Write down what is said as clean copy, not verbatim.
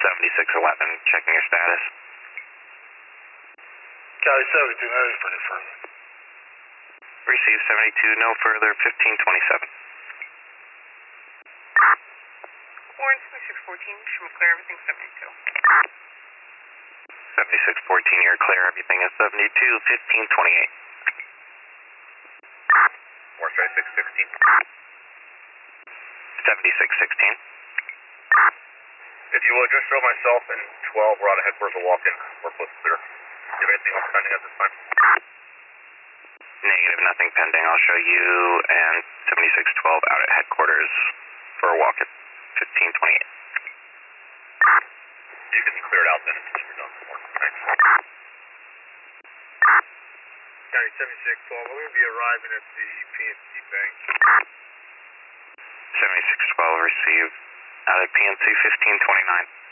7611, checking your status. Cali 72, no further further. Receive 72, no further, 1527. Warren 7614, should clear everything 72. 7614, you're clear, everything is 72, 1528. Warren 7616. 7616. If you will just show myself and 12, we're out of headquarters, a walk-in. We're both clear. Do you have anything else pending at this time? Negative, nothing pending. I'll show you and 7612 out at headquarters for a walk-in, 1528. You can clear it out then until we're done. Thanks. County 7612, we're going to be arriving at the PNC Bank. 7612 received out at PNC 1529.